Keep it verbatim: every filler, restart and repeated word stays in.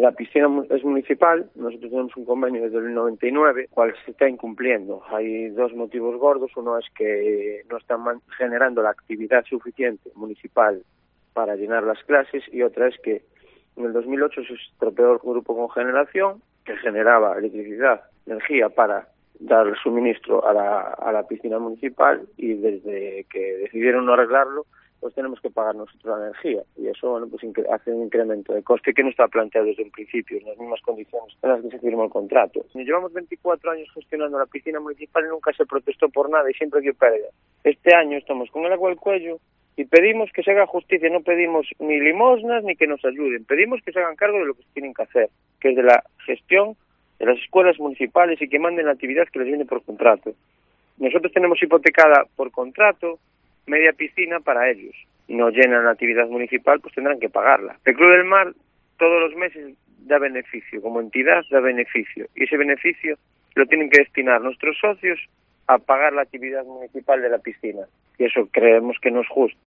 la piscina es municipal, nosotros tenemos un convenio desde el noventa y nueve, cual se está incumpliendo. Hay dos motivos gordos, uno es que no están generando la actividad suficiente municipal para llenar las clases, y otra es que en el dos mil ocho se estropeó el grupo con generación, que generaba electricidad, energía para dar suministro a la, a la piscina municipal, y desde que decidieron no arreglarlo, pues tenemos que pagar nosotros la energía, y eso, bueno, pues hace un incremento de coste que no está planteado desde un principio, en las mismas condiciones en las que se firmó el contrato. Llevamos veinticuatro años gestionando la piscina municipal y nunca se protestó por nada y siempre dio pérdida. Este año estamos con el agua al cuello y pedimos que se haga justicia, no pedimos ni limosnas ni que nos ayuden, pedimos que se hagan cargo de lo que tienen que hacer, que es de la gestión de las escuelas municipales y que manden la actividad que les viene por contrato. Nosotros tenemos hipotecada por contrato media piscina para ellos. No llenan la actividad municipal, pues tendrán que pagarla. El Club del Mar todos los meses da beneficio, como entidad da beneficio, y ese beneficio lo tienen que destinar nuestros socios a pagar la actividad municipal de la piscina, y eso creemos que no es justo.